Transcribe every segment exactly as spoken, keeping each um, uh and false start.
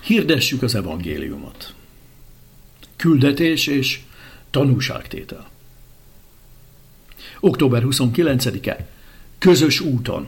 Hirdessük az evangéliumot. Küldetés és tanúságtétel. október huszonkilencedike. Közös úton.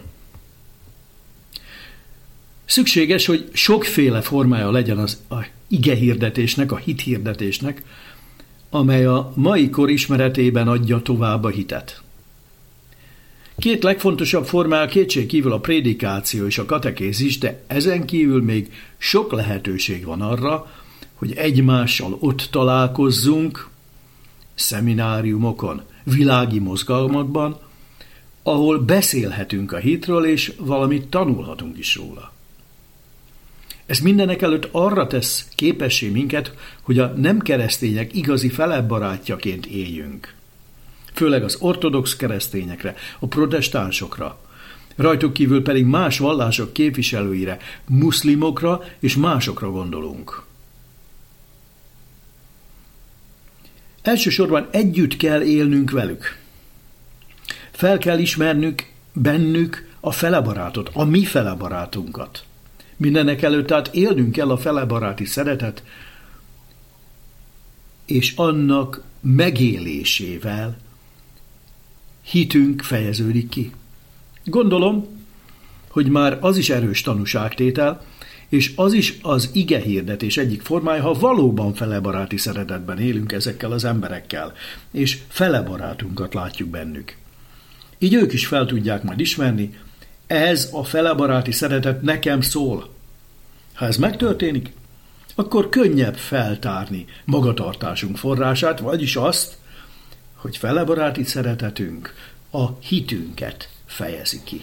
Szükséges, hogy sokféle formája legyen az a igehirdetésnek, a hithirdetésnek, amely a mai kor ismeretében adja tovább a hitet. Két legfontosabb formája kétségkívül a prédikáció és a katekézis, de ezen kívül még sok lehetőség van arra, hogy egymással ott találkozzunk, szemináriumokon, világi mozgalmakban, ahol beszélhetünk a hitről, és valamit tanulhatunk is róla. Ez mindenek előtt arra tesz képessé minket, hogy a nem keresztények igazi felebbarátjaként éljünk. Főleg az ortodox keresztényekre, a protestánsokra, rajtuk kívül pedig más vallások képviselőire, muszlimokra és másokra gondolunk. Elsősorban együtt kell élnünk velük. Fel kell ismernünk bennük a felebarátot, a mi felebarátunkat. Mindenek előtt tehát élnünk kell a felebaráti szeretet, és annak megélésével hitünk fejeződik ki. Gondolom, hogy már az is erős tanúságtétel, és az is az igehirdetés egyik formája, ha valóban felebaráti szeretetben élünk ezekkel az emberekkel, és felebarátunkat látjuk bennük. Így ők is fel tudják majd ismerni, ez a felebaráti szeretet nekem szól. Ha ez megtörténik, akkor könnyebb feltárni magatartásunk forrását, vagyis azt, hogy felebaráti szeretetünk a hitünket fejezi ki.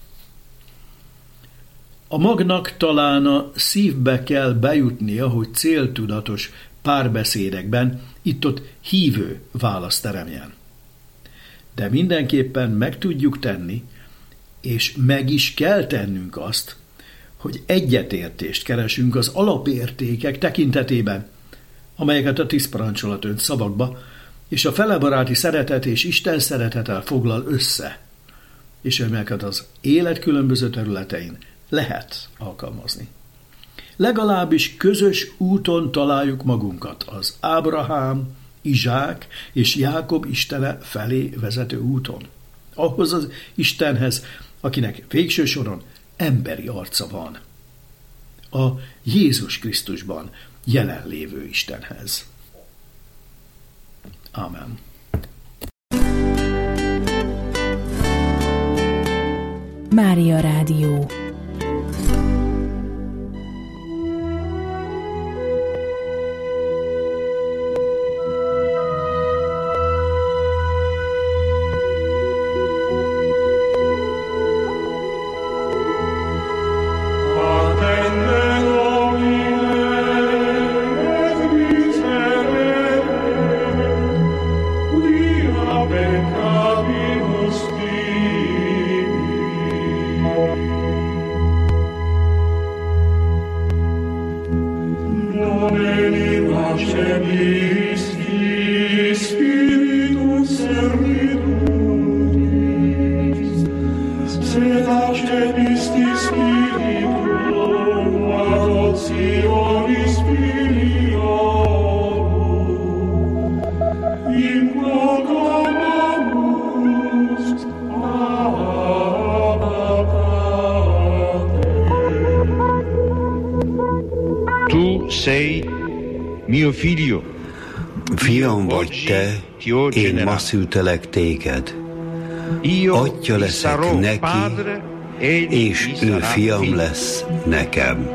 A magnak talán a szívbe kell bejutnia, hogy céltudatos párbeszédekben itt-ott hívő választ teremjen. De mindenképpen meg tudjuk tenni, és meg is kell tennünk azt, hogy egyetértést keresünk az alapértékek tekintetében, amelyeket a tíz parancsolat önt szavakba, és a felebaráti szeretet és Isten szeretetel foglal össze, és amelyeket az élet különböző területein lehet alkalmazni. Legalábbis közös úton találjuk magunkat az Ábrahám, Izsák és Jákob Istene felé vezető úton. Ahhoz az Istenhez, akinek végső soron emberi arca van. A Jézus Krisztusban jelenlévő Istenhez. Ámen. Mária Rádió. Fiam vagy te, én ma szültelek téged. Atya leszek neki, és ő fiam lesz nekem.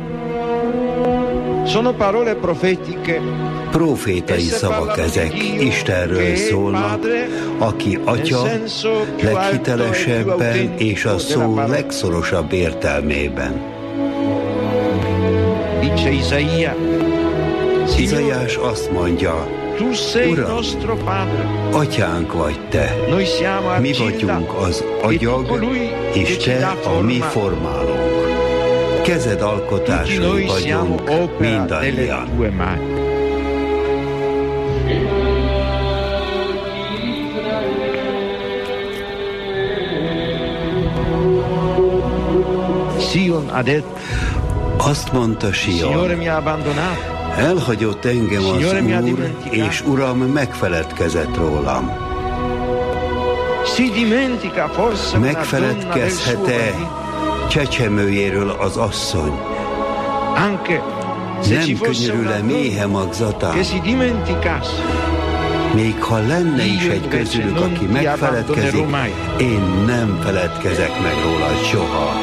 Profétai szavak ezek, Istenről szólnak, aki Atya leghitelesebben és a szó legszorosabb értelmében. Izaiás azt mondja, Uram, Atyánk vagy te, mi vagyunk az agyag, és te a mi formálónk. Kezed alkotásai vagyunk mindannyian. Azt mondta Sion, elhagyott engem az Úr, és Uram megfeledkezett rólam. Megfeledkezhet-e csecsemőjéről az asszony? Nem könyörül-e méhe magzatán? Még ha lenne is egy közülük, aki megfeledkezik, én nem feledkezek meg rólad soha.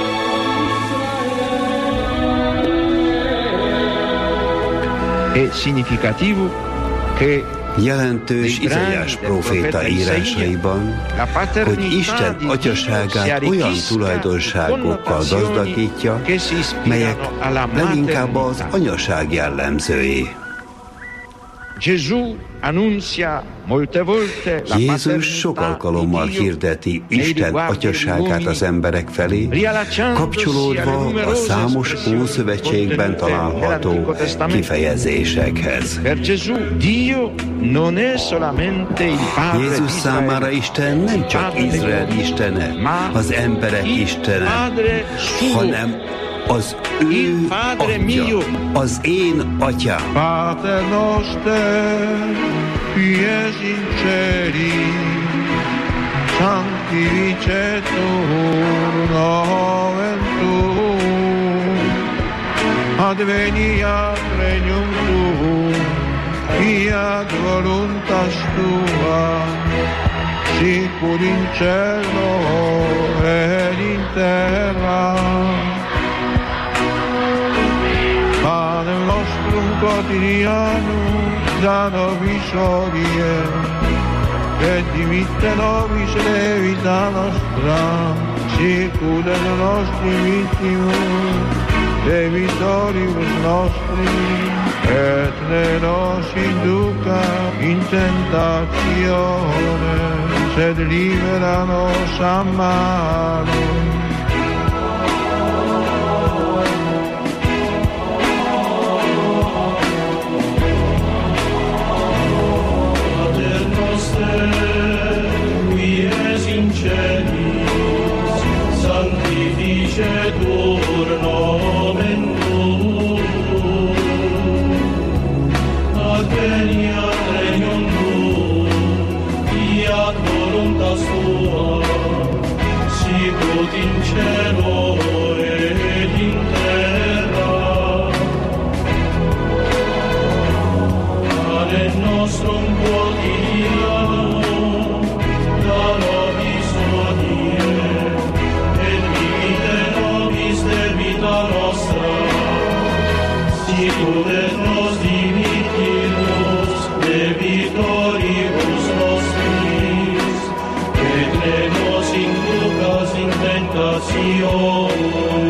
Jelentős Izaiás próféta írásaiban, hogy Isten atyaságát olyan tulajdonságokkal gazdagítja, melyek leginkább az anyaság jellemzői. Jézus sok alkalommal hirdeti Isten atyaságát az emberek felé, kapcsolódva a számos Ószövetségben található kifejezésekhez. Jézus számára Isten nem csak Izrael istene, az emberek istene, hanem az ő atya, az én atyám. Pater noster, qui es in celi, sanctificetur nomen tuum, adveniat regnum tuum, fiat voluntas tua, sicur in cielo et in terra. Panem nostrum quotidianum da nobis hodie, et dimitte nobis debita nostra, sicur et nostri vittimus debitoribus nostri, et ne nos induca in tentatione, sed libera nos a malo. Sanctificetur nomen tuum, adveniat regnum tuum, fiat voluntas tua, sicut in cielo et in terra. Panem nostrum quotidianum da nobis hodie, et dimitte nobis debita nostra, sicur et nos dimittimus debitoribus nostris, et ne nos inducas in tentatione,